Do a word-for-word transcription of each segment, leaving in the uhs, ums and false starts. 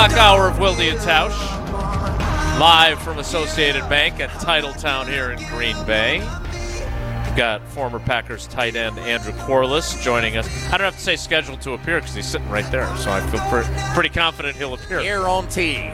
o'clock hour of Wilde and Tausch, live from Associated Bank at Titletown here in Green Bay. We've got former Packers tight end Andrew Corliss joining us. I don't have to say scheduled to appear because he's sitting right there, so I feel pre- pretty confident he'll appear. Guarantee.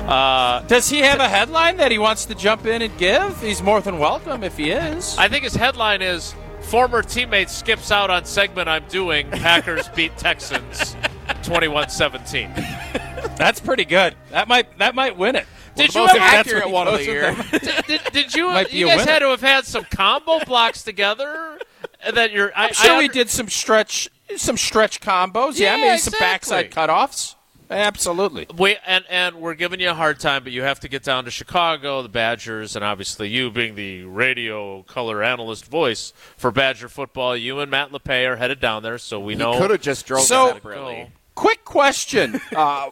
Uh, Does he have a headline that he wants to jump in and give? He's more than welcome if he is. I think his headline is, former teammate skips out on segment I'm doing, Packers beat Texans twenty-one seventeen. That's pretty good. That might that might win it. Did well, you the most ever, accurate one of the year. did, did, did you Might be you a guys winner. had to have had some combo blocks together? That you're, I, I'm sure I we under- did some stretch some stretch combos. Yeah, Yeah, maybe exactly. some backside cutoffs. Absolutely. We, and, and we're giving you a hard time, but you have to get down to Chicago, the Badgers, and obviously you being the radio color analyst voice for Badger football, you and Matt LePay are headed down there, so we He know. could have just drove So- separately. Quick question. Uh,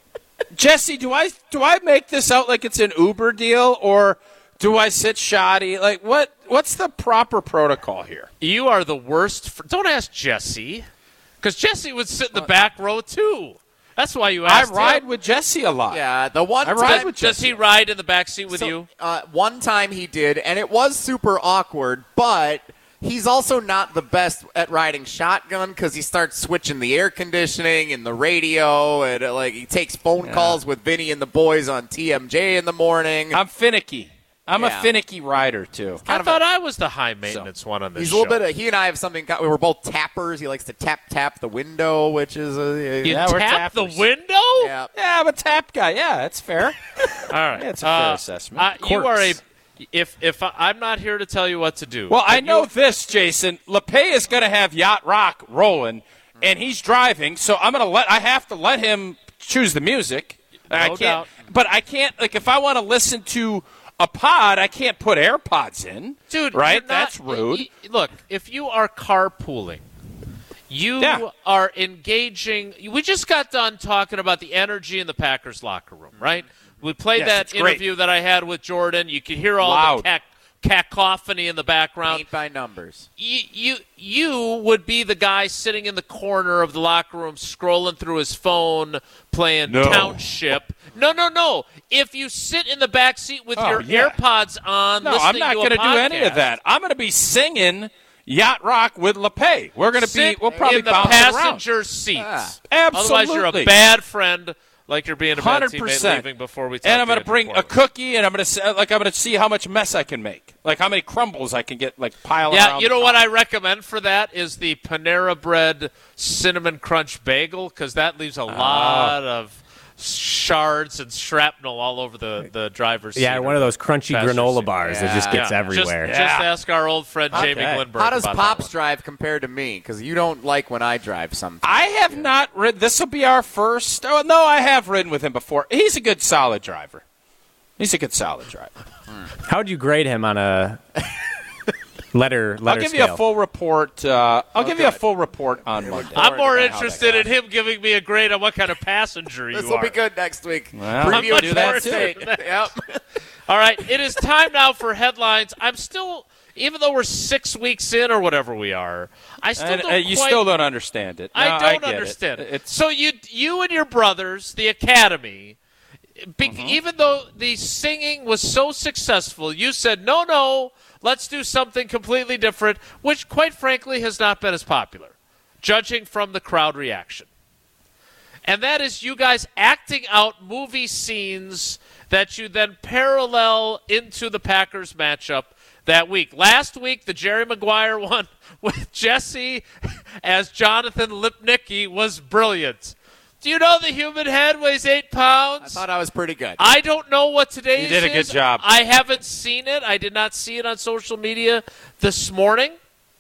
Jesse, do I do I make this out like it's an Uber deal, or do I sit shoddy? Like, what? What's the proper protocol here? You are the worst. For, don't ask Jesse, because Jesse would sit in the back row too. That's why you I asked ride him. with Jesse a lot. Yeah, the one I ride time with Does Jesse. he ride in the back seat with so, you? Uh, one time he did, and it was super awkward, but he's also not the best at riding shotgun because he starts switching the air conditioning and the radio, and uh, like he takes phone Yeah. calls with Vinny and the boys on T M J in the morning. I'm finicky. I'm Yeah. a finicky rider too. I of thought I was the high maintenance one on this He's a show. little bit. Of, he and I have something. We were both tappers. He likes to tap tap the window, which is a. you Yeah, we're tap the tappers. window? yeah. Yeah, I'm a tap guy. Yeah, that's fair. All right. Yeah, it's a fair Uh, assessment. uh, you are a. Quirks. If if I, I'm not here to tell you what to do. Well, I but know you- this, Jason. LePay is going to have Yacht Rock rolling, and he's driving, so I'm going to let. I have to let him choose the music. I No can't, doubt. But I can't. Like, if I want to listen to a pod, I can't put AirPods in. Dude, right? you're not- That's rude. y- y- Look, if you are carpooling, you Yeah. are engaging. We just got done talking about the energy in the Packers locker room, right? We played Yes, that it's great. interview that I had with Jordan. You could hear all Loud. the cac- cacophony in the background. Paint by numbers. You, you you would be the guy sitting in the corner of the locker room scrolling through his phone playing No. Township. No, no, no. If you sit in the back seat with Oh, your yeah. AirPods on, No, listening I'm not to a going to do any of podcast, that. I'm going to be singing Yacht Rock with LePay. We're going to be. sit We'll probably in the bounce around. passenger seats. Yeah. Absolutely. Otherwise, you're a bad friend, like you're being a bad Hundred teammate percent. leaving before we talk And I'm going to bring a cookie, and I'm going to like I'm going to see how much mess I can make, like how many crumbles I can get, like piling Yeah, around you the know what top. I recommend for that is the Panera Bread Cinnamon Crunch Bagel, because that leaves Ah. a lot of shards and shrapnel all over the, the driver's seat. Yeah, one of those crunchy Passenger granola seat. bars that Yeah. just gets Yeah, everywhere. Just, Yeah. just ask our old friend Jamie Okay. Glenberg. How does about Pops that drive compared to me? Because you don't like when I drive sometimes. I have not ridden. This will be our first. Oh, no, I have ridden with him before. He's a good, solid driver. He's a good, solid driver. How would you grade him on a letter letter I'll give scale? you a full report. Uh, I'll Oh, give you a good. full report on Monday. I'm more About how interested that in him giving me a grade on what kind of passenger you This are. will be good next week. Well, I'm Preview much of more Penn interested State. in that. Yep. All right, it is time now for headlines. I'm still, even though we're six weeks in or whatever we are, I still And, don't uh, you quite, still don't understand it. No, I don't get understand it. It's So you, you and your brothers, the academy, be, Mm-hmm. even though the singing was so successful, you said no, no, let's do something completely different, which, quite frankly, has not been as popular, judging from the crowd reaction. And that is you guys acting out movie scenes that you then parallel into the Packers matchup that week. Last week, the Jerry Maguire one with Jesse as Jonathan Lipnicki was brilliant. Do you know the human head weighs eight I pounds? thought I was pretty good. I don't know what today's You did a good is. job. I haven't seen it. I did not see it on social media this morning.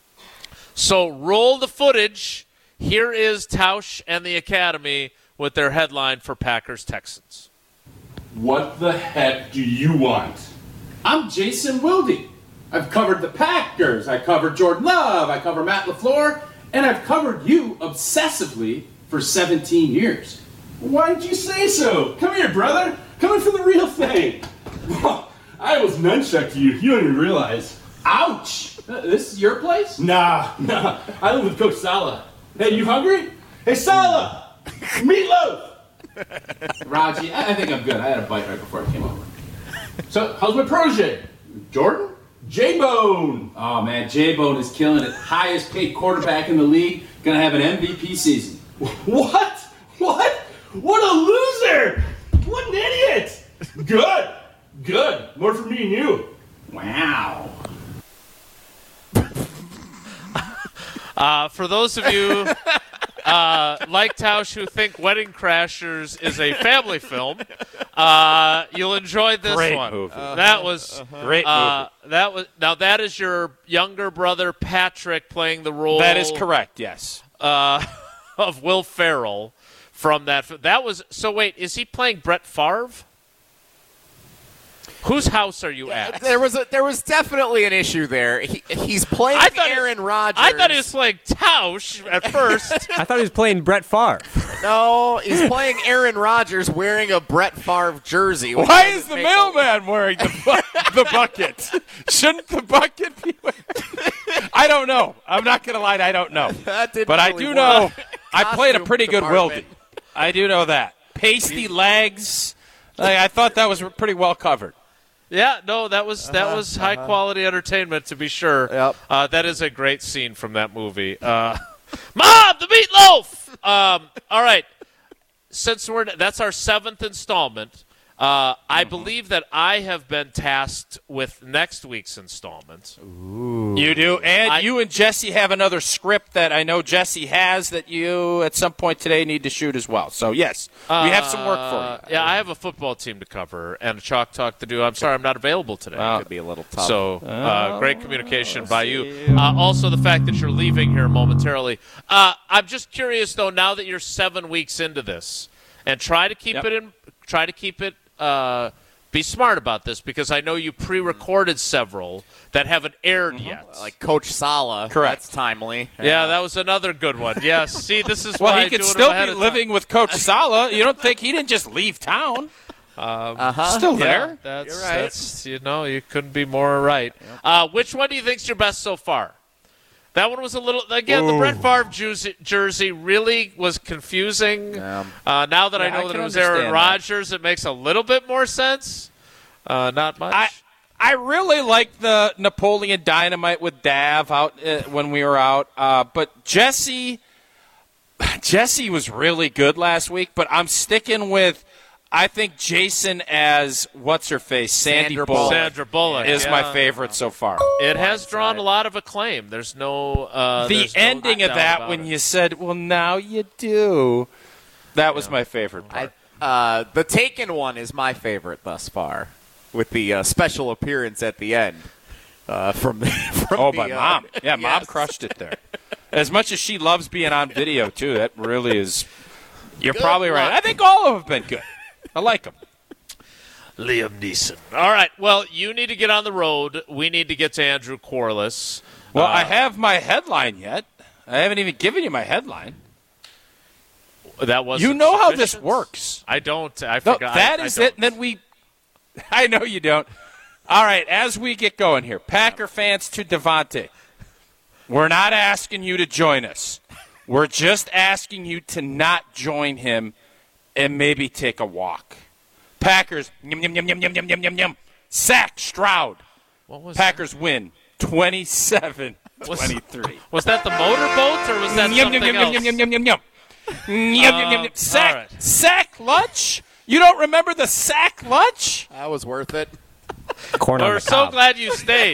So roll the footage. Here is Tausch and the Academy with their headline for Packers Texans. What the heck do you want? I'm Jason Wilde. I've covered the Packers. I covered Jordan Love. I cover Matt LaFleur. And I've covered you obsessively for seventeen years. Why did you say so? Come here, brother. Coming for the real thing. I almost nunchucked you. You don't even realize. Ouch! Uh, This is your place? Nah, nah. I live with Coach Sala. Hey, you hungry? Hey, Sala! Meatloaf! Raji, I I think I'm good. I had a bite right before I came over. So, how's my protege? Jordan? J-Bone. Oh, man, J-Bone is killing it. Highest paid quarterback in the league. Going to have an M V P season. What? What? What a loser! What an idiot! Good. Good. More for me and you. Wow. Uh, for those of you uh, like Tausch who think Wedding Crashers is a family film, uh, you'll enjoy this Great one. movie. Uh, that was Great uh, movie. that was now that is your younger brother Patrick playing the role. That is correct, yes. Uh, of Will Ferrell from that. fi- That was so. Wait, is he playing Brett Favre? Whose house are you at? There was a, there was definitely an issue there. He, he's playing I thought he- Aaron Rodgers. I thought he was playing Tausch at first. I thought he was playing Brett Favre. No, he's playing Aaron Rodgers wearing a Brett Favre jersey. which Why doesn't is the make mailman wearing the, bu- the bucket? Shouldn't the bucket be I don't know. I'm not going to lie, I don't know. That didn't But I really do work. know I played a Costume pretty good department. Wildy. I do know that. Pasty legs. Like, I thought that was pretty well covered. Yeah, no, that was that was high quality entertainment to be sure. Yep. Uh, that is a great scene from that movie. Uh, Mom, the meatloaf. Um, all right, since we're that's our seventh installment, uh, I believe that I have been tasked with next week's installment. You do, and I- you and Jesse have another script that I know Jesse has that you at some point today need to shoot as well. So yes, we have some work Uh, for you. yeah, I have a football team to cover and a chalk talk to do. I'm sorry, I'm not available today. Could be a little tough. So, uh, great communication by you. Uh, also, the fact that you're leaving here momentarily. Uh, I'm just curious, though, now that you're seven weeks into this, and try to keep Yep. it in. Try to keep it. Uh, be smart about this because I know you pre-recorded several that haven't aired yet. like Coach Sala. Correct. That's timely. Yeah, that was another good one. Yes. See, this is Well, why he I could do it still ahead be of living time. with Coach Sala. You don't think he didn't just leave town? Uh-huh. Still Yeah, there. that's, You're right. that's you know you couldn't be more right. Uh, which one do you think's your best so far? That one was a little again. The Brett Favre jersey, jersey really was confusing. Yeah. Uh, now that I Yeah, I know that can it was Aaron understand that. Rodgers, it makes a little bit more sense. Uh, not much. I I really like the Napoleon Dynamite with Dav out uh, when we were out, uh, but Jesse Jesse was really good last week. But I'm sticking with. I think Jason as what's her face Sandy Sandra Bullock Sandra Bullock is yeah. my favorite so far. It has drawn a lot of acclaim. There's no uh, the there's no ending of doubt that about when it. you said, "Well, now you do," that was my favorite part. Uh, the Taken one is my favorite thus far, with the uh, special appearance at the end uh, from the from Oh, the, by uh, mom. Yeah, mom yes. crushed it there. As much as she loves being on video, too, that really is. You're Good probably right. luck. I think all of them have been good. I like them. Liam Neeson. All right. Well, you need to get on the road. We need to get to Andrew Corliss. Well, Uh, I have my headline yet. I haven't even given you my headline. That was You know how this works. I don't. I No, forgot. that I- I is don't. it. And then we. I know you don't. All right, as we get going here, Packer fans to Devontae. We're not asking you to join us. We're just asking you to not join him and maybe take a walk. Packers, yum, yum, yum, yum, yum, yum, yum, yum, yum. Sack Stroud. What was Packers win twenty-seven twenty-three. Was that the motorboat or was that Yum, something yum, yum, else? yum, yum, yum, yum, yum. Yum, yum, yum, yum. Um, Sack, all right. sack lunch? You don't remember the sack lunch? That was worth it. Corn on We're the so cob. glad you stayed.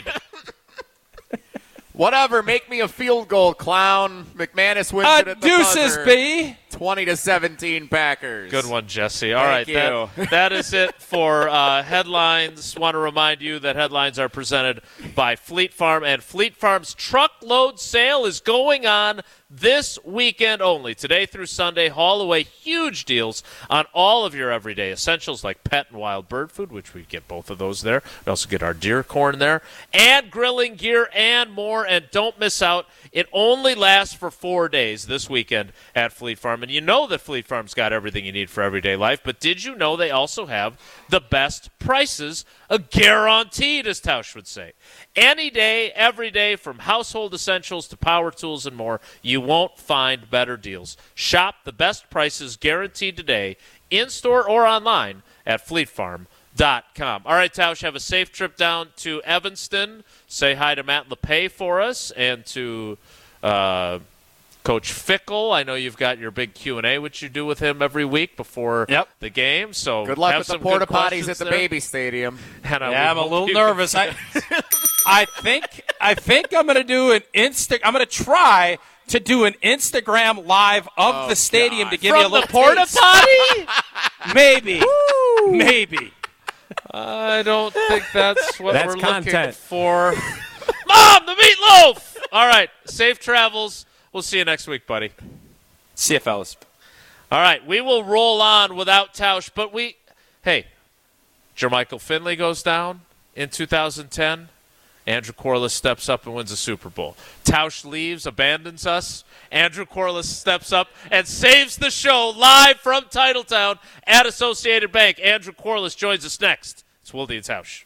Whatever, make me a field goal, clown. McManus wins Uh, it at the deuces, buzzer. B. twenty to seventeen Packers. Good one, Jesse. All right, Thank that, that is it for uh, headlines. Want to remind you that headlines are presented by Fleet Farm, and Fleet Farm's truckload sale is going on this weekend only. Today through Sunday, haul away huge deals on all of your everyday essentials like pet and wild bird food, which we get both of those there. We also get our deer corn there, and grilling gear and more. And don't miss out. It only lasts for four days this weekend at Fleet Farm. And you know that Fleet Farm's got everything you need for everyday life, but did you know they also have the best prices, a guaranteed, as Tausch would say. Any day, every day, from household essentials to power tools and more, you won't find better deals. Shop the best prices guaranteed today in-store or online at fleet farm dot com. All right, Tausch, have a safe trip down to Evanston. Say hi to Matt LePay for us and to uh, Coach Fickle. I know you've got your big Q and A, which you do with him every week before yep. the game. So good luck have with the some porta good potties at the there. baby stadium. And I yeah, I'm a hope little you nervous. I, I think I think I'm going to do an Insta. I'm going to try to do an Instagram live of Oh, the stadium God. to give From you a little the porta taste. potty? Maybe, maybe. I don't think that's what That's we're content. looking for. Mom, the meatloaf! All right, safe travels. We'll see you next week, buddy. See you, fellas. All right, we will roll on without Tausch, but we, hey, Jermichael Finley goes down in two thousand ten. Andrew Corliss steps up and wins a Super Bowl. Tausch leaves, abandons us. Andrew Corliss steps up and saves the show live from Titletown at Associated Bank. Andrew Corliss joins us next. It's Wilde and Tausch.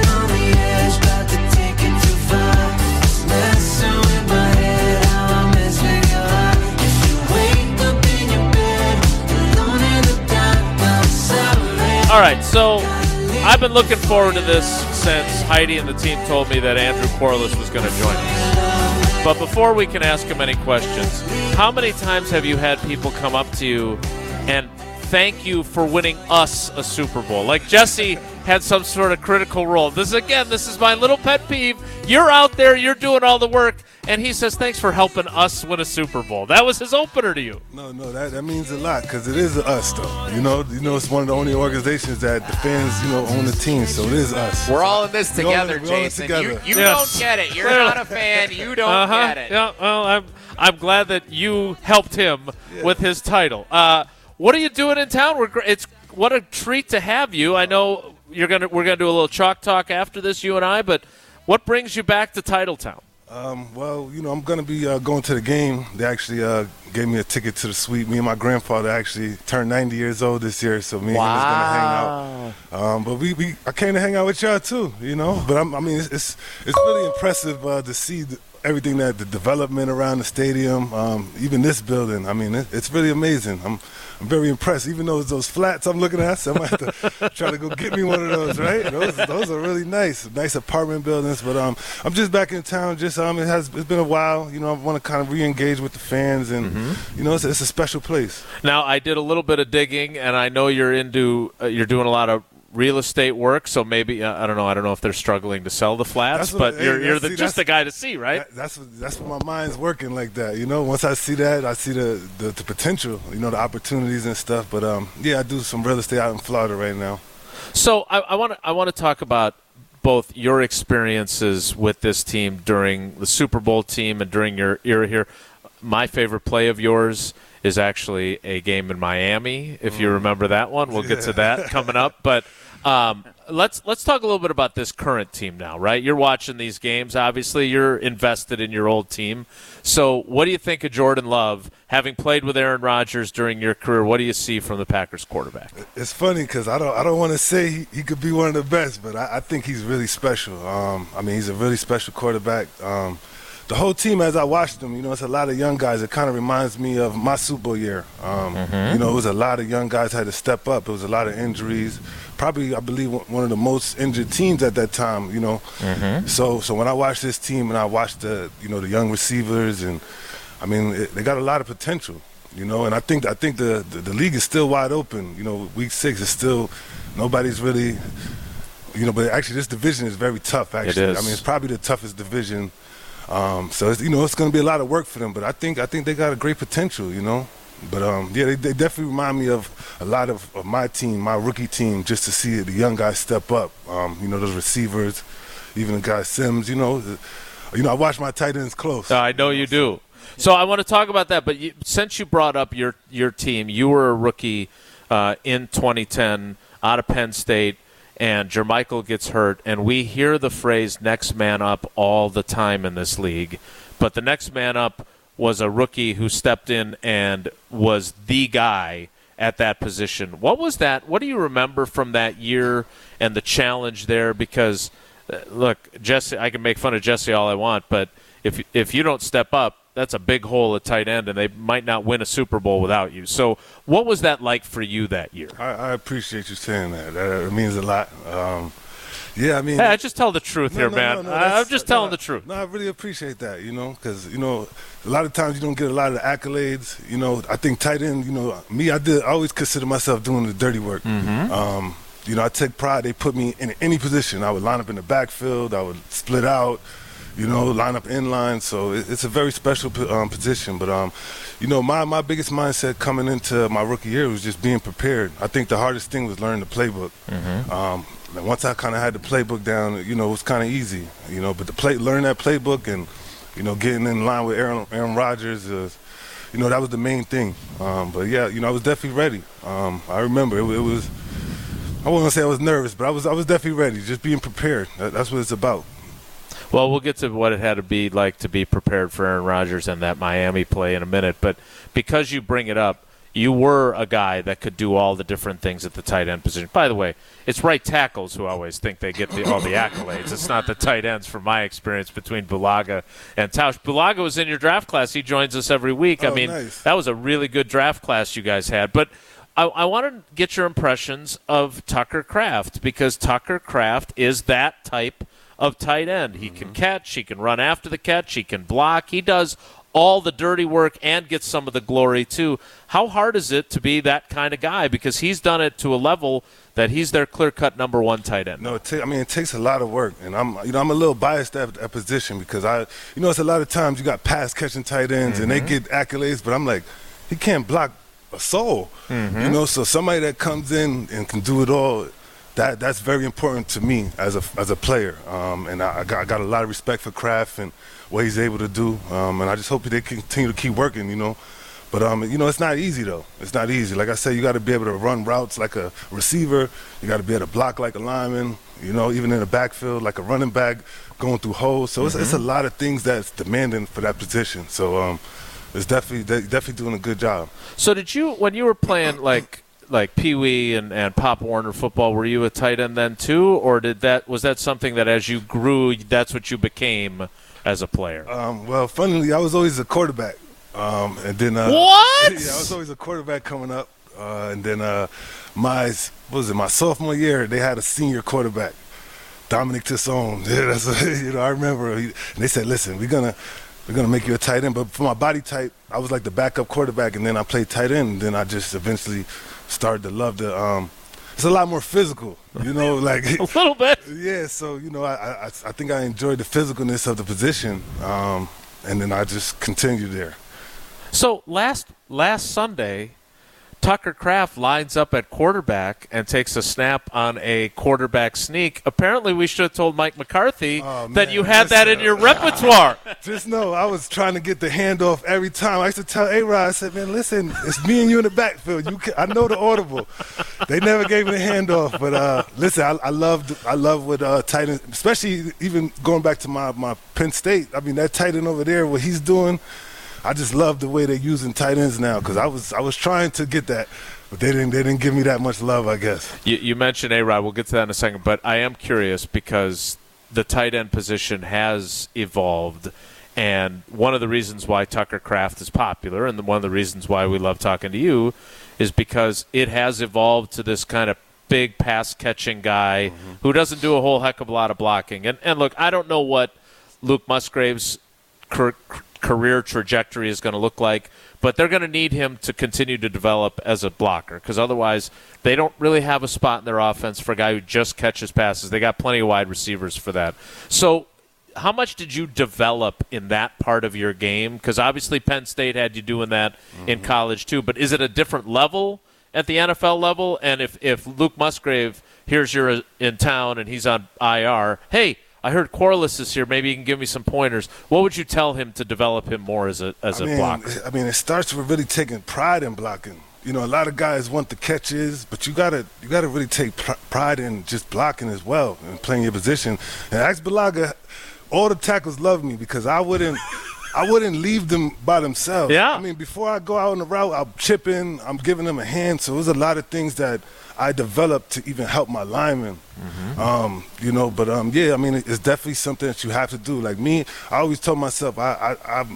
All right, so I've been looking forward to this since Heidi and the team told me that Andrew Corliss was going to join us. But before we can ask him any questions, how many times have you had people come up to you and thank you for winning us a Super Bowl? Like Jesse had some sort of critical role. This is, again, this is my little pet peeve. You're out there, you're doing all the work, and he says, thanks for helping us win a Super Bowl. That was his opener to you. No, no, that, that means a lot because it is us, though. You know, you know, it's one of the only organizations that the fans, you know, own the team, so it is us. We're all in this We're all in- together, we're all in Jason. together. You, you Yes. don't get it. You're Clearly. not a fan. You don't Uh-huh. get it. Yeah, well, I'm I'm glad that you helped him with his title. Uh, what are you doing in town? We're gr- it's what a treat to have you. I know you're gonna we're gonna do a little chalk talk after this, you and I. But what brings you back to Titletown? Um, well, you know, I'm going to be uh, going to the game. They actually uh, gave me a ticket to the suite. Me and my grandfather actually turned ninety years old this year, so me and him is going to hang out. Um, but we, we, I came to hang out with y'all too, you know. But I'm, I mean, it's it's, it's really impressive uh, to see the, everything that the development around the stadium, um, even this building. I mean, it, it's really amazing. I'm I'm very impressed. Even though it's those flats I'm looking at, so I might have to try to go get me one of those. Right? Those those are really nice, nice apartment buildings. But um, I'm just back in town. Just um, it has it's been a while. You know, I want to kind of re-engage with the fans, and Mm-hmm. you know, it's, it's a special place. Now, I did a little bit of digging, and I know you're into uh, you're doing a lot of real estate work. So maybe uh, I don't know. I don't know if they're struggling to sell the flats, That's what- but hey, you're you're that's- the, see, just the that's- guy to see, right? That, that's what, that's what my mind's working like that. You know, once I see that, I see the, the, the potential. You know, the opportunities and stuff. But um, yeah, I do some real estate out in Florida right now. So I want to I want to talk about both your experiences with this team during the Super Bowl team and during your era here. My favorite play of yours is actually a game in Miami. If you remember that one, we'll get to that coming up. But um, let's let's talk a little bit about this current team now, right? You're watching these games. Obviously, you're invested in your old team. So what do you think of Jordan Love, having played with Aaron Rodgers during your career? What do you see from the Packers quarterback? It's funny because I don't I don't want to say he, he could be one of the best, but I, I think he's really special. Um, I mean, he's a really special quarterback. Um, the whole team, as I watched them, you know, it's a lot of young guys. It kind of reminds me of my Super Bowl year. Um, Mm-hmm. You know, it was a lot of young guys had to step up. It was a lot of injuries. Probably, I believe, one of the most injured teams at that time. You know, Mm-hmm. so so when I watched this team and I watched the you know the young receivers and I mean it, they got a lot of potential. You know, and I think I think the, the the league is still wide open. You know, week six is still nobody's really. You know, but actually, this division is very tough. Actually, is. I mean, it's probably the toughest division. Um, so it's, you know, it's going to be a lot of work for them. But I think I think they got a great potential. You know, but um, yeah, they, they definitely remind me of a lot of, of my team, my rookie team, just to see the young guys step up. Um, you know, those receivers, even the guy Sims. You know, the, you know, I watch my tight ends close. I know you do. So I want to talk about that. But you, since you brought up your your team, you were a rookie uh, in twenty ten out of Penn State. And Jermichael gets hurt, and we hear the phrase next man up all the time in this league. But the next man up was a rookie who stepped in and was the guy at that position. What was that? What do you remember from that year and the challenge there? Because, uh, look, Jesse, I can make fun of Jesse all I want, but if if you don't step up, that's a big hole at tight end, and they might not win a Super Bowl without you. So what was that like for you that year? I, I appreciate you saying that. That it means a lot. Um, yeah, I mean, hey, I just tell the truth no, here, no, man. no, no, I, I'm just telling no, the truth. No, I really appreciate that. You know, because you know, a lot of times you don't get a lot of the accolades. You know, I think tight end. You know, me, I did. I always consider myself doing the dirty work. Mm-hmm. Um, you know, I take pride. They put me in any position. I would line up in the backfield. I would split out. You know, line up in line. So it, it's a very special um, position. But, um, you know, my, my biggest mindset coming into my rookie year was just being prepared. I think the hardest thing was learning the playbook. Mm-hmm. Um, and once I kind of had the playbook down, you know, it was kind of easy. You know, but the play, learn that playbook and, you know, getting in line with Aaron, Aaron Rodgers, is, you know, that was the main thing. Um, but, yeah, you know, I was definitely ready. Um, I remember it, it was – I wouldn't say I was nervous, but I was I was definitely ready, just being prepared. That, that's what it's about. Well, we'll get to what it had to be like to be prepared for Aaron Rodgers and that Miami play in a minute. But because you bring it up, you were a guy that could do all the different things at the tight end position. By the way, it's right tackles who always think they get the, all the accolades. It's not the tight ends, from my experience, between Bulaga and Tausch. Bulaga was in your draft class. He joins us every week. Oh, I mean, nice. That was a really good draft class you guys had. But I, I want to get your impressions of Tucker Kraft, because Tucker Kraft is that type of tight end. He can catch, he can run after the catch, he can block. He does all the dirty work and gets some of the glory too. How hard is it to be that kind of guy? Because he's done it to a level that he's their clear-cut number one tight end. No, it ta- I mean, it takes a lot of work, and I'm, you know, I'm a little biased at that position because I, you know, it's a lot of times you got pass-catching tight ends Mm-hmm. and they get accolades, but I'm like, he can't block a soul, Mm-hmm. you know. So somebody that comes in and can do it all, that that's very important to me as a as a player. Um, and I, I got I got a lot of respect for Kraft and what he's able to do. Um, and I just hope they continue to keep working, you know. But, um, you know, it's not easy, though. It's not easy. Like I said, you got to be able to run routes like a receiver. You got to be able to block like a lineman, you know, even in the backfield, like a running back going through holes. So mm-hmm. it's, it's a lot of things that's demanding for that position. So um, it's definitely they're definitely doing a good job. So did you, when you were playing like like Pee Wee and, and Pop Warner football, were you a tight end then too? Or did that was that something that as you grew, that's what you became as a player? Um, well, funnily, I was always a quarterback. Um, and then uh, What? Yeah, I was always a quarterback coming up. Uh, and then uh, my what was it? My sophomore year, they had a senior quarterback, Dominic Tassone. Yeah, that's a, you know I remember. He, and they said, "Listen, we're gonna we're gonna make you a tight end." But for my body type, I was like the backup quarterback, and then I played tight end. And then I just eventually started to love the. Um, it's a lot more physical, you know, like A little bit. Yeah. So you know, I I, I think I enjoyed the physicalness of the position, um, and then I just continued there. So last last Sunday, Tucker Kraft lines up at quarterback and takes a snap on a quarterback sneak. Apparently, we should have told Mike McCarthy Oh, that man, you had that's- that in your repertoire. Just know I was trying to get the handoff every time. I used to tell A-Rod, I said, man, listen, it's me and you in the backfield. You can, I know the audible. They never gave me the handoff. But, uh, listen, I, I loved I love what uh, tight end, especially even going back to my, my Penn State. I mean, that tight end over there, what he's doing, I just love the way they're using tight ends now because I was I was trying to get that, but they didn't they didn't give me that much love, I guess. You, you mentioned A-Rod. We'll get to that in a second. But I am curious because the tight end position has evolved. And one of the reasons why Tucker Kraft is popular and one of the reasons why we love talking to you is because it has evolved to this kind of big pass-catching guy mm-hmm. who doesn't do a whole heck of a lot of blocking. And, and look, I don't know what Luke Musgrave's cur- career trajectory is going to look like, but they're going to need him to continue to develop as a blocker because otherwise they don't really have a spot in their offense for a guy who just catches passes. They got plenty of wide receivers for that. So how much did you develop in that part of your game? Because obviously Penn State had you doing that mm-hmm. in college too, but is it a different level at the N F L level? And if, if Luke Musgrave hears you're in town and he's on I R, hey, I heard Corliss is here. Maybe you can give me some pointers. What would you tell him to develop him more as a as I a mean, blocker? I mean, it starts with really taking pride in blocking. You know, a lot of guys want the catches, but you gotta you gotta really take pr- pride in just blocking as well and playing your position. And Ax Bulaga, all the tackles love me because I wouldn't I wouldn't leave them by themselves. Yeah. I mean, before I go out on the route, I'm chipping, I'm giving them a hand. So there's a lot of things that I developed to even help my linemen. Mm-hmm. Um, you know, but um, yeah, I mean, it's definitely something that you have to do. Like me, I always told myself, I, I, I'm,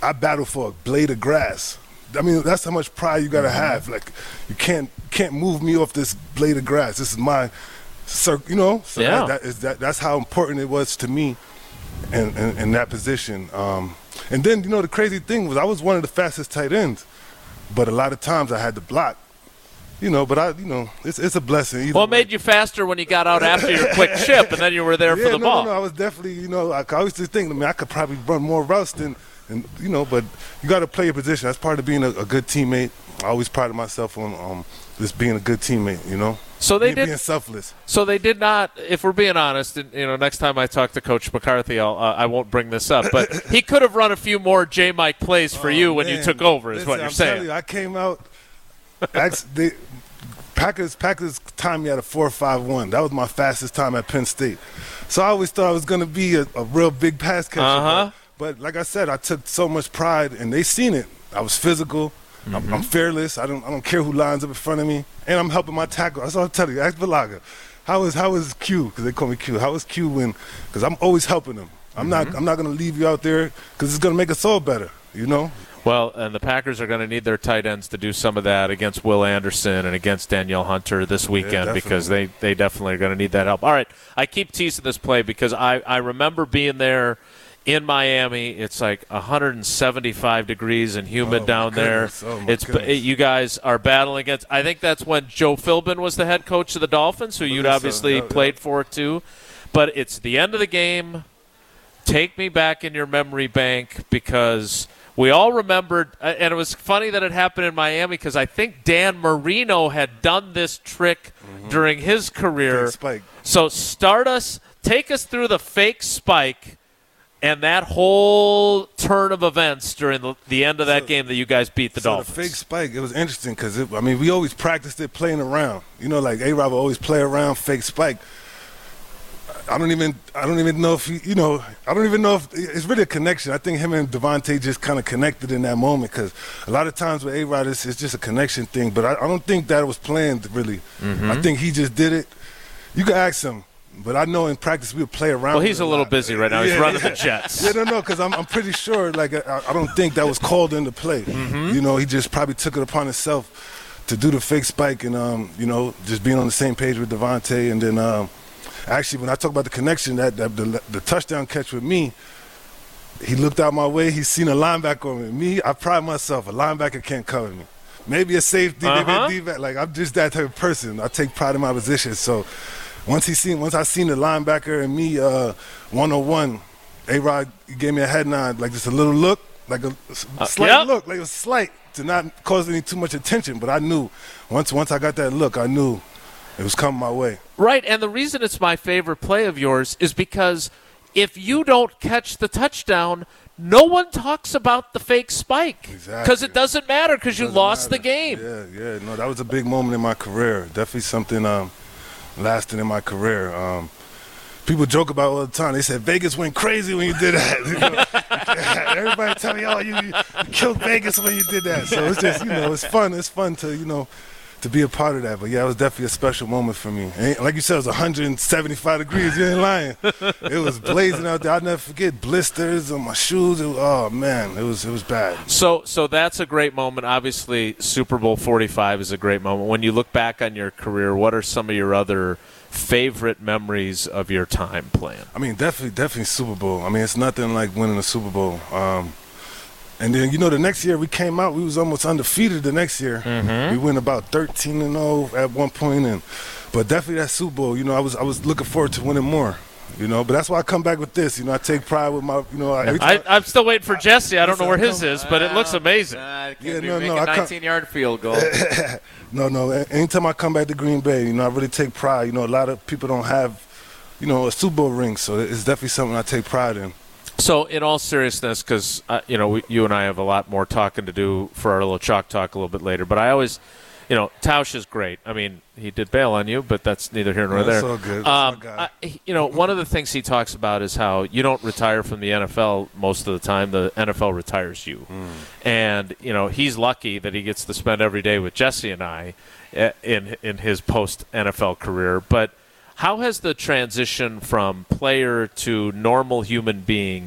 I battled for a blade of grass. I mean, that's how much pride you gotta mm-hmm. have. Like, you can't can't move me off this blade of grass. This is my circle, you know. So yeah. that, that is that. That's how important it was to me, in, in, in that position. Um, and then, you know, the crazy thing was I was one of the fastest tight ends, but a lot of times I had to block. You know, but I, you know, it's it's a blessing. Either well, it way. made you faster when you got out after your quick chip, and then you were there yeah, for the no, ball. No, no, I was definitely, you know, I, I always just think, I mean, I could probably run more routes than, and you know, but you got to play your position. That's part of being a, a good teammate. I always prided myself on um, just being a good teammate, you know. So they being, did being selfless. So they did not. If we're being honest, and, you know, next time I talk to Coach McCarthy, I'll, uh, I won't bring this up. But he could have run a few more J. Mike plays for oh, you when man. you took over. Is Listen, what you're I'm saying? telling you, I came out. Actually, they, Packers Packers timed me at a four five one. That was my fastest time at Penn State. So I always thought I was going to be a, a real big pass catcher. Uh-huh. But, but like I said, I took so much pride, and they seen it. I was physical. Mm-hmm. I'm, I'm fearless. I don't I don't care who lines up in front of me, and I'm helping my tackle. That's all I'm telling you. Ask Balaga. How is how is Q? Because they call me Q. How is Q when? Because I'm always helping them. I'm mm-hmm. not I'm not going to leave you out there because it's going to make us all better. You know. Well, and the Packers are going to need their tight ends to do some of that against Will Anderson and against Danielle Hunter this weekend yeah, because they, they definitely are going to need that help. All right, I keep teasing this play because I, I remember being there in Miami. It's like one hundred seventy-five degrees and humid oh, down there. Oh, it's it, you guys are battling against. I think that's when Joe Philbin was the head coach of the Dolphins, who you'd obviously so. yeah, played yeah. for too. But it's the end of the game. Take me back in your memory bank because we all remembered, and it was funny that it happened in Miami because I think Dan Marino had done this trick mm-hmm. during his career. Fake spike. So start us, take us through the fake spike and that whole turn of events during the, the end of that so, game that you guys beat the so Dolphins. The fake spike, it was interesting because, I mean, we always practiced it playing around. You know, like A-Rob would always play around fake spike. I don't even I don't even know if he, you know, I don't even know if it's really a connection. I think him and Devontae just kind of connected in that moment because a lot of times with A-Rod, it's, it's just a connection thing. But I, I don't think that was planned, really. Mm-hmm. I think he just did it. You can ask him, but I know in practice we would play around. Well, he's a, a little lot. busy right now. Yeah, he's running yeah. the Jets. Yeah, no, no, because I'm, I'm pretty sure, like, I, I don't think that was called into play. Mm-hmm. You know, he just probably took it upon himself to do the fake spike and, um, you know, just being on the same page with Devontae and then um, – actually, when I talk about the connection, that, that the, the touchdown catch with me, he looked out my way. He's seen a linebacker on me. Me, I pride myself. A linebacker can't cover me. Maybe a safety, uh-huh. maybe a D-back. Like, I'm just that type of person. I take pride in my position. So once he seen, once I seen the linebacker and me uh, one-on-one, A-Rod gave me a head nod, like just a little look, like a, a slight uh, yep. look, like it was slight to not cause any too much attention. But I knew once once I got that look, I knew it was coming my way. Right, and the reason it's my favorite play of yours is because if you don't catch the touchdown, no one talks about the fake spike. Exactly. Because it doesn't matter because you lost matter. the game. Yeah, yeah. No, that was a big moment in my career. Definitely something um, lasting in my career. Um, people joke about it all the time. They said Vegas went crazy when you did that. You know? Everybody tell me, oh, you, you killed Vegas when you did that. So it's just, you know, it's fun. It's fun to, you know, to be a part of that. But, yeah, it was definitely a special moment for me. And like you said, it was one hundred seventy-five degrees. You ain't lying. It was blazing out there. I'll never forget blisters on my shoes. It was, oh, man, it was it was bad. So so that's a great moment. Obviously, Super Bowl forty-five is a great moment. When you look back on your career, what are some of your other favorite memories of your time playing? I mean, definitely, definitely Super Bowl. I mean, it's nothing like winning a Super Bowl. Um, And then, you know, the next year we came out, we was almost undefeated the next year. Mm-hmm. We went about thirteen and oh at one point, and but definitely that Super Bowl, you know, I was I was looking forward to winning more, you know. But that's why I come back with this. You know, I take pride with my, you know. Every time I, I'm still waiting for Jesse. I don't know where his come, is, but it looks amazing. Uh, yeah, no, no, no. I A nineteen-yard field goal. no, no. Anytime I come back to Green Bay, you know, I really take pride. You know, a lot of people don't have, you know, a Super Bowl ring, so it's definitely something I take pride in. So, in all seriousness, because, uh, you know, we, you and I have a lot more talking to do for our little chalk talk a little bit later, but I always, you know, Tausch is great. I mean, he did bail on you, but that's neither here nor no, there. That's all good. Um, I, you know, one of the things he talks about is how you don't retire from the N F L most of the time. The N F L retires you. Mm. And, you know, he's lucky that he gets to spend every day with Jesse and I in, in his post-N F L career. But how has the transition from player to normal human being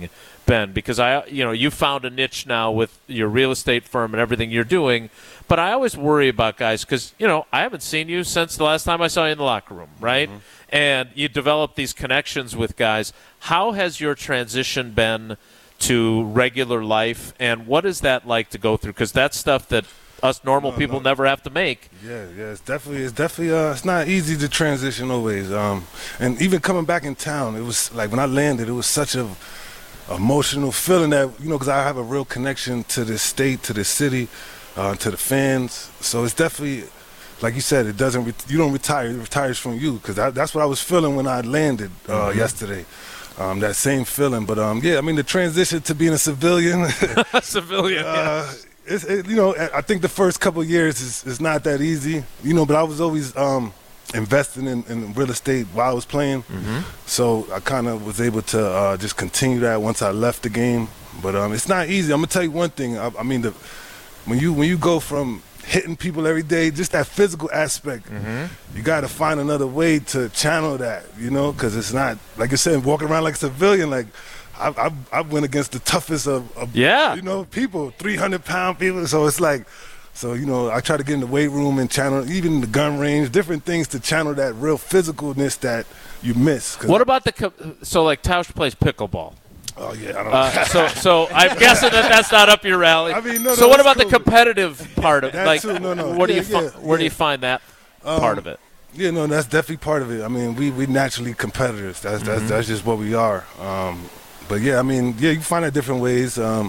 Ben, because I, you know, you found a niche now with your real estate firm and everything you're doing. But I always worry about guys because, you know, I haven't seen you since the last time I saw you in the locker room, right? Mm-hmm. And you develop these connections with guys. How has your transition been to regular life, and what is that like to go through? Because that's stuff that us normal no, people no. never have to make. Yeah, yeah, it's definitely, it's definitely, uh, it's not easy to transition always. Um, and even coming back in town, it was like when I landed, it was such a emotional feeling that, you know, because I have a real connection to this state, to this city, uh, to the fans. So it's definitely, like you said, it doesn't, re- you don't retire, it retires from you, because that's what I was feeling when I landed uh, mm-hmm. yesterday. Um, that same feeling. But um, yeah, I mean, the transition to being a civilian, civilian, uh, it's, it, you know, I think the first couple of years is, is not that easy, you know, but I was always um, investing in, in real estate while I was playing. Mm-hmm. So I kind of was able to uh, just continue that once I left the game. But um, it's not easy. I'm going to tell you one thing. I, I mean, the, when you when you go from hitting people every day, just that physical aspect, mm-hmm. you got to find another way to channel that, you know, because it's not, like you said, walking around like a civilian, like, I, I, I went against the toughest of, of yeah. you know, people, three hundred pound people. So it's like, so, you know, I try to get in the weight room and channel, even the gun range, different things to channel that real physicalness that you miss. What about the, co- so like Tausch plays pickleball. Oh, yeah, I don't know. Uh, so so I'm guessing that that's not up your alley. I mean, no, so no, what about cool. the competitive part of it? That like, too, no, no. What yeah, do you yeah, fi- Where yeah. do you find that um, part of it? Yeah, no, that's definitely part of it. I mean, we we naturally competitors. That's mm-hmm. that's that's just what we are. Um, but yeah, I mean, yeah, you find it different ways. Um,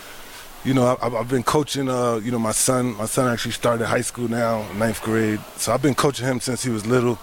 you know, I, I've been coaching. Uh, you know, my son. My son actually started high school now, ninth grade. So I've been coaching him since he was little.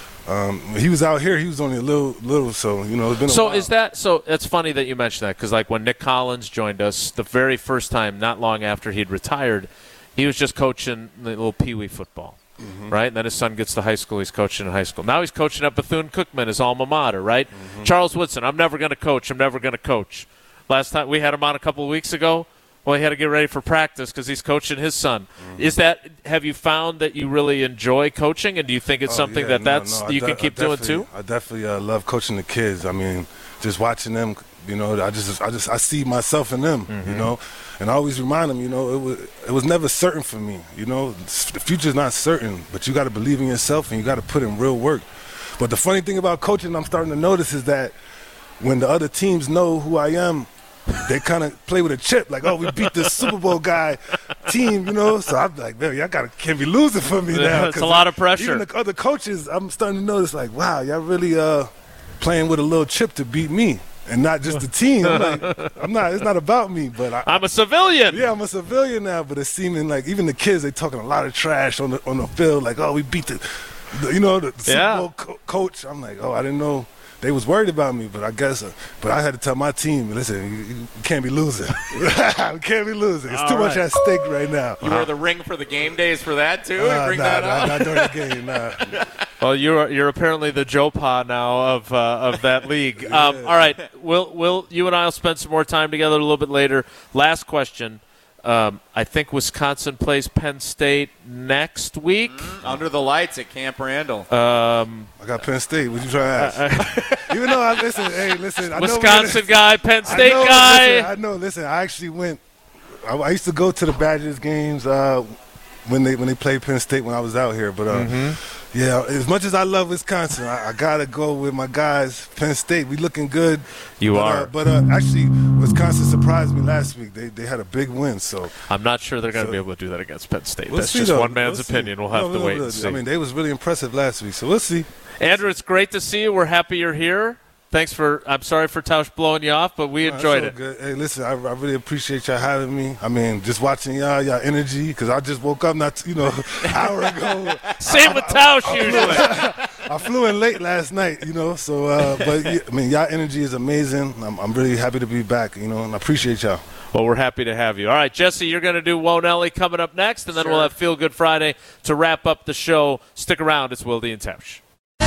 Um, he was out here. He was only a little, little. So you know, it's been. A so while. is that? So it's funny that you mentioned that because like when Nick Collins joined us the very first time, not long after he'd retired, he was just coaching the little pee-wee football, mm-hmm. right? And then his son gets to high school. He's coaching in high school. Now he's coaching at Bethune-Cookman, his alma mater, right? Mm-hmm. Charles Woodson. I'm never going to coach. I'm never going to coach. Last time we had him on a couple of weeks ago. Well, he had to get ready for practice because he's coaching his son. Mm-hmm. Is that? Have you found that you really enjoy coaching, and do you think it's oh, something yeah, that no, that's no, you de- can keep I doing too? I definitely uh, love coaching the kids. I mean, just watching them. You know, I just, I just, I see myself in them. Mm-hmm. You know, and I always remind them. You know, it was, it was never certain for me. You know, the future's not certain, but you got to believe in yourself and you got to put in real work. But the funny thing about coaching, I'm starting to notice, is that when the other teams know who I am, they kind of play with a chip, like, oh, we beat the Super Bowl guy team, you know. So I'm like, man, y'all gotta can't be losing for me now. It's a lot of pressure. Even the other coaches, I'm starting to notice, like, wow, y'all really uh, playing with a little chip to beat me, and not just the team. I'm like, I'm not. It's not about me, but I, I'm a civilian. Yeah, I'm a civilian now. But it's seeming like even the kids, they talking a lot of trash on the on the field, like, oh, we beat the, the you know, the, the yeah. Super Bowl co- coach. I'm like, oh, I didn't know. They was worried about me, but I guess, uh, but I had to tell my team, listen, you, you can't be losing. We can't be losing. It's All too right. much at stake right now. You wear the ring for the game days for that too? Uh, bring nah, that nah, up? not during the game, nah. Well, you're you're apparently the Joe Pa now of uh, of that league. Yeah. Um, all right, we'll we'll you and I'll spend some more time together a little bit later. Last question. Um, I think Wisconsin plays Penn State next week. Mm, under the lights at Camp Randall. Um, I got Penn State. What you trying to ask? Even though I listen, hey, listen. I Wisconsin know guy, Penn I State know, guy. Listen, I know. Listen, I actually went. I, I used to go to the Badgers games uh, when they when they played Penn State when I was out here. But uh, mm-hmm. yeah, as much as I love Wisconsin, I, I gotta go with my guys. Penn State, we looking good. You but, are. Uh, but uh, actually, Wisconsin surprised me last week. They they had a big win. So I'm not sure they're going to so, be able to do that against Penn State. We'll That's see, just though. one man's we'll opinion. See. We'll have no, to no, wait no, and see. I mean, they was really impressive last week. So we'll see. Andrew, it's great to see you. We're happy you're here. Thanks for – I'm sorry for Tausch blowing you off, but we No, enjoyed that's it. all good. Hey, listen, I, I really appreciate y'all having me. I mean, just watching y'all, y'all energy, because I just woke up not, you know, an hour ago. Same with Tausch usually. I flew in late last night, you know, so, uh, but, yeah, I mean, y'all energy is amazing. I'm, I'm really happy to be back, you know, and I appreciate y'all. Well, we're happy to have you. All right, Jesse, you're going to do Won't Ellie coming up next, and then Sure. we'll have Feel Good Friday to wrap up the show. Stick around. It's Wilde and Tausch.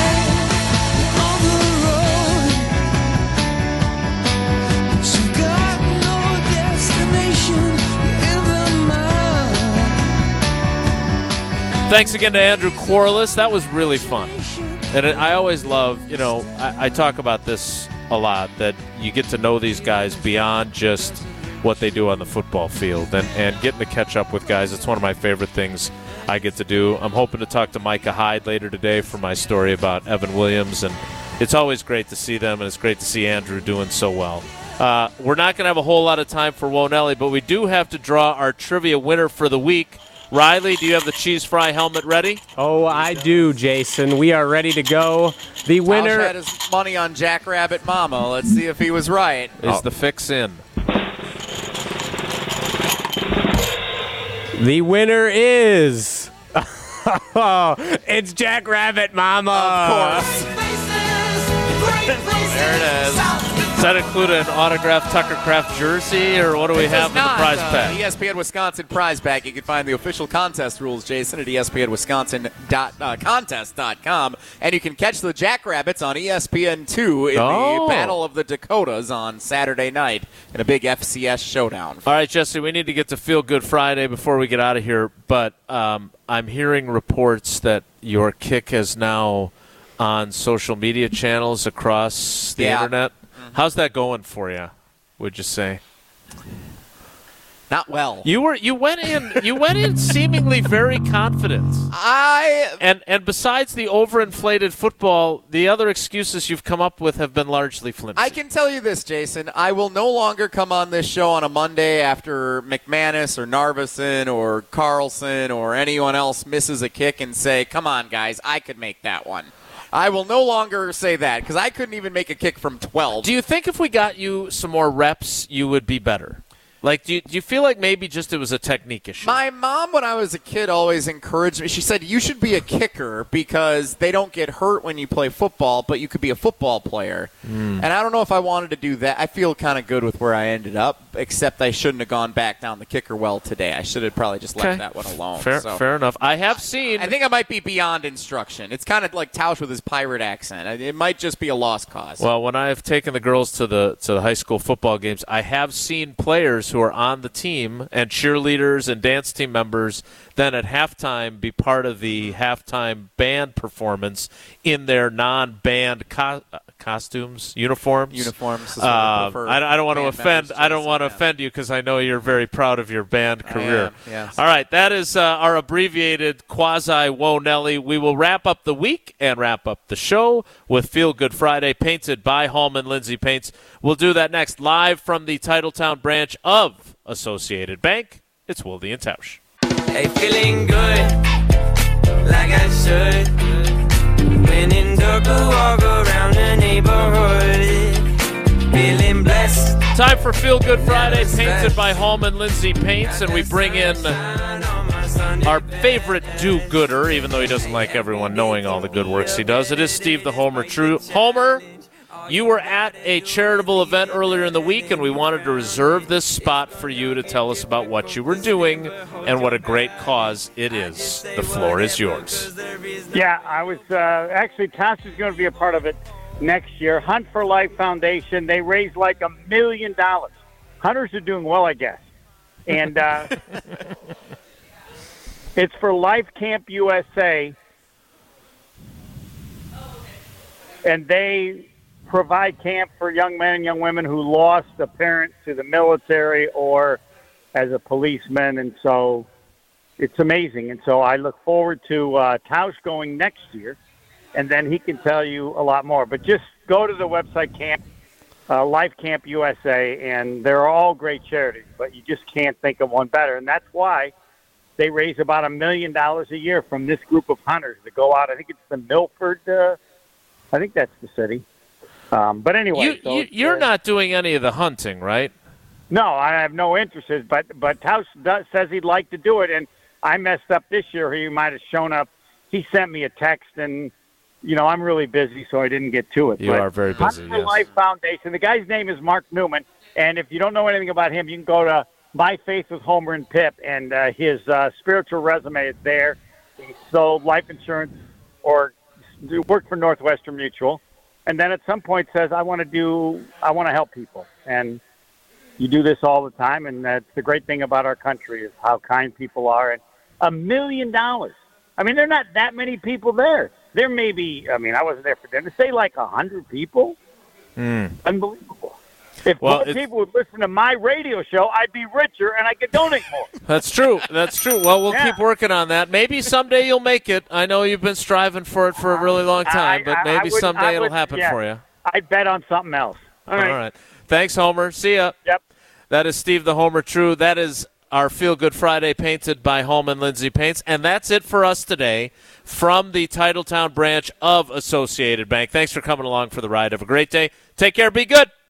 Thanks again to Andrew Quarles. That was really fun. And I always love, you know, I, I talk about this a lot, that you get to know these guys beyond just what they do on the football field, and, and getting to catch up with guys. It's one of my favorite things I get to do. I'm hoping to talk to Micah Hyde later today for my story about Evan Williams, and it's always great to see them, and it's great to see Andrew doing so well. Uh, we're not going to have a whole lot of time for Wonelli, but we do have to draw our trivia winner for the week. Riley, do you have the cheese fry helmet ready? Oh, I do, Jason. We are ready to go. The winner Tausch had his money on Jackrabbit Mama. Let's see if he was right. Is Oh. the fix in? The winner is it's Jackrabbit Mama. Of course. There it is. Does that include an autographed Tucker Craft jersey, or what do we It have does in the not, prize uh, pack? E S P N Wisconsin prize pack. You can find the official contest rules, Jason, at E S P N Wisconsin dot contest dot com. And you can catch the Jackrabbits on E S P N two in Oh. the Battle of the Dakotas on Saturday night in a big F C S showdown. All right, Jesse, we need to get to Feel Good Friday before we get out of here, but um, I'm hearing reports that your kick is now on social media channels across the Yeah. internet. How's that going for you, would you say? Not well. You were you went in you went in seemingly very confident. I And and besides the overinflated football, the other excuses you've come up with have been largely flimsy. I can tell you this, Jason. I will no longer come on this show on a Monday after McManus or Narveson or Carlson or anyone else misses a kick and say, come on, guys, I could make that one. I will no longer say that because I couldn't even make a kick from twelve. Do you think if we got you some more reps, you would be better? Like, do you, do you feel like maybe just it was a technique issue? My mom, when I was a kid, always encouraged me. She said, you should be a kicker because they don't get hurt when you play football, but you could be a football player. Mm. And I don't know if I wanted to do that. I feel kind of good with where I ended up, except I shouldn't have gone back down the kicker well today. I should have probably just left Okay. that one alone. Fair, So, fair enough. I have seen. I think I might be beyond instruction. It's kind of like Tausch with his pirate accent. It might just be a lost cause. Well, when I've taken the girls to the to the high school football games, I have seen players who are on the team and cheerleaders and dance team members then at halftime be part of the halftime band performance in their non-band co- costumes, uniforms. Uniforms is what I Um, prefer. I, I don't want to Band offend. members, I don't Jason, want to yeah. offend you because I know you're very proud of your band career. am, yes. All right, that is uh, our abbreviated quasi Wonelli. We will wrap up the week and wrap up the show with Feel Good Friday, painted by Hallman Lindsay Paints. We'll do that next, live from the Titletown branch of Associated Bank. It's Wilde and Tausch. Hey, feeling good, like I should. When in Durga, walk around the neighborhood. Feeling blessed. Time for Feel Good Friday, painted by Hallman Lindsay Paints, and we bring in our favorite do-gooder, even though he doesn't like everyone knowing all the good works he does. It is Steve the Homer True. Homer, you were at a charitable event earlier in the week, and we wanted to reserve this spot for you to tell us about what you were doing and what a great cause it is. The floor is yours. Yeah, I was uh, actually Tausch is going to be a part of it next year. Hunt for Life Foundation. They raised like a million dollars. Hunters are doing well, I guess. And uh, it's for Life Camp U S A. And they provide camp for young men and young women who lost a parent to the military or as a policeman. And so it's amazing. And so I look forward to uh, Tausch going next year, and then he can tell you a lot more. But just go to the website, Camp uh, Life Camp U S A, and they're all great charities, but you just can't think of one better. And that's why they raise about a million dollars a year from this group of hunters that go out. I think it's the Milford, uh, I think that's the city. Um, but anyway. You, so you, it's, you're uh, not doing any of the hunting, right? No, I have no interest in it, but, but Tausch does, says he'd like to do it, and I messed up this year. He might have shown up. He sent me a text, and, you know, I'm really busy, so I didn't get to it. You but are very busy, Hunt for yes. Life Foundation. The guy's name is Mark Newman, and if you don't know anything about him, you can go to My Faith with Homer and Pip, and uh, his uh, spiritual resume is there. He sold life insurance or worked for Northwestern Mutual, and then at some point says, I want to do, I want to help people. And you do this all the time, and that's the great thing about our country is how kind people are. And a million dollars. I mean, there are not that many people there. There may be, I mean, I wasn't there for dinner. Say like a hundred people. Mm. Unbelievable. If Well, more it's- people would listen to my radio show, I'd be richer and I could donate more. That's true. That's true. Well, we'll Yeah. keep working on that. Maybe someday you'll make it. I know you've been striving for it for a really long time, I- but I- I maybe would- someday I it'll would- happen yeah. for you. I'd bet on something else. All right. All right. Thanks, Homer. See ya. Yep. That is Steve the Homer True. That is our Feel Good Friday painted by Home and Lindsay Paints. And that's it for us today from the Titletown branch of Associated Bank. Thanks for coming along for the ride. Have a great day. Take care. Be good.